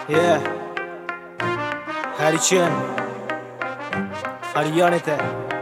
Yeah, हरिचन हरियाणे ते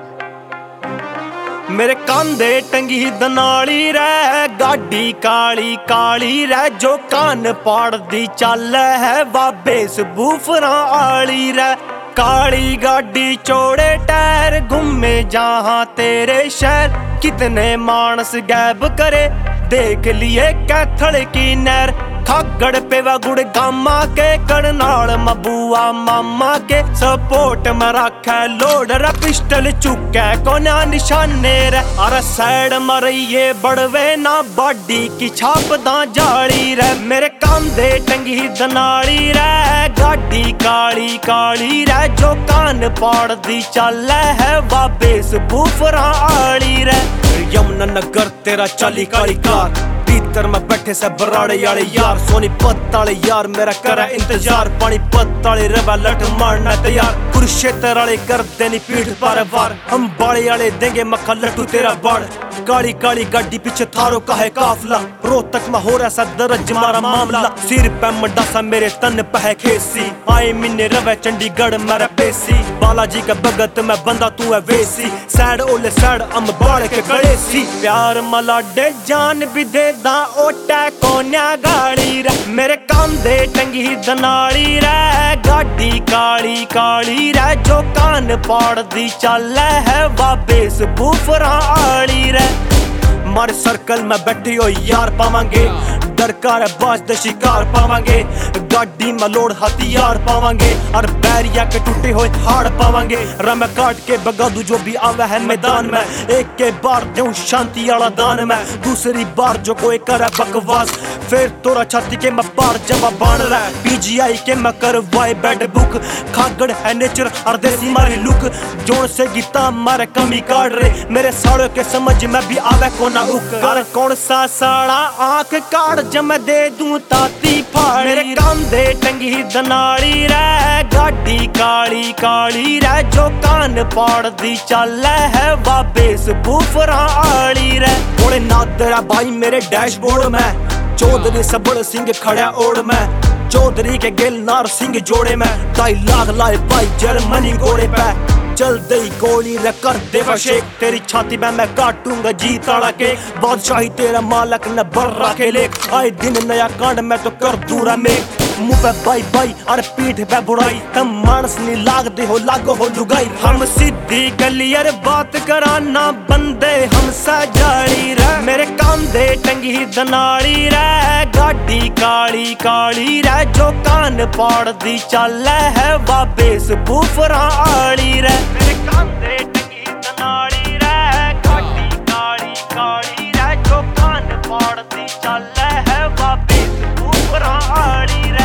मेरे कांधे टंगी दनाली रै गाड़ी काली काली रै जो कान पाड़ दी चल है बाबे सबूफरा आली रै काली गाड़ी चौड़े टायर घूमे जहाँ तेरे शहर कितने मानस गैब करे देख लिए कैथल की नहर खागड़ पेवा गुड़ गामा के करनाल मबुआ मामा के सपोर्ट में रखे लोड रे पिस्टल चुके कोना निशाने रे अरे साइड मरिए बड़वे ना बॉडी की छाप दा जाली रे मेरे कांधे टंगी दनाली रे गाड़ी काली काली रे जो कान पाड़ दी चल है वाबेस बूफरा आली रे यमुना नगर तेरा चली काली कार भीतर में बैठे से बराड़े वाले यार सोनी पत वाले यार मेरा करे इंतजार पानी पत वाले रवा लट मारना तैयार कुरुक्षेत्र वाले कर देनी पीठ पर वार हम बाड़े वाले देंगे मक्खा लट्टू तेरा बाड़ काली काली गाड़ी पीछे थारो का है काफला रोहतक में हो रहा सा दर्ज मारा मामला सिर पे मंडासा मेरे तन पे है खेसी आए मिन्ने रवे चंडीगढ़ मेरा पेसी बालाजी का भगत में बंदा तू है वेसी सैड ओले सैड हम बाड़ के कड़ेसी प्यार मला डे जान भी दे दा ओटा कोन्या गाड़ी रे मेरे कांधे टंगी दनाली रे गाड़ी काली काली रे जो कान पाड़ दी चल है वाबेस बूफरा आली रे मारे सर्कल में बैठी हो यार पावांगे दरकार है बाज दे शिकार पावांगे गाड़ी में लोड हथियार पावांगे और बैरिया के टूटे हुए हाड़ पावांगे रम काट के बगा दू जो भी आवे है मैदान में एक के बार दूं शांति वाला दान में दूसरी बार जो कोई करे बकवास फिर तोरा छाती के मैं पार जमा बाण रहा है पीजीआई के मैं करवाए बेड बुक खागड़ है नेचर और देसी मारी लुक जोन से गीता मारे कमी काट रहे मेरे साड़ों के समझ में भी आवे कोना उक कर कौन सा साड़ा आंख काट जब मैं दे दूं ताती फाड़ मेरे कांधे टंगी दनाली रे गाड़ी काली काली रे जो कान पाड़ दी चल है वाबेस बूफरा आली रे बोले नादरा भाई मेरे डैशबोर्ड में चौधरी सबड़ सिंह खड़ा ओढ़ में चौधरी के गिल नार सिंह जोड़े में 2.5 लाख लाए भाई जर्मनी घोड़े पे चल दे गोली रे कर दे शेख तेरी छाती में मैं काटूंगा जीत आड़ा के बादशाही तेरा मालक न बर रखे लेख आए दिन नया कांड मैं तो कर दूरा में मुंह पे बाई बाई और पीठ पे बुराई तम मानस नहीं लाग दे हो लागो हो लुगाई हम सीधी गलियर बात कराना बंदे हम जाड़ी रे मेरे कांधे टंगी दनाली रे गाड़ी काली काली रे जो कान पाड़ दी चल है वाबेस बूफरा आली रे मेरे कांधे टंगी दनाली रे गाड़ी काली काली रे जो कान पाड़ दी चल है वाबेस बूफरा आली रे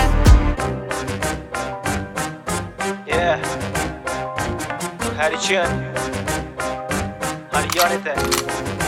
Yeah, हरिचन हरियाणे ते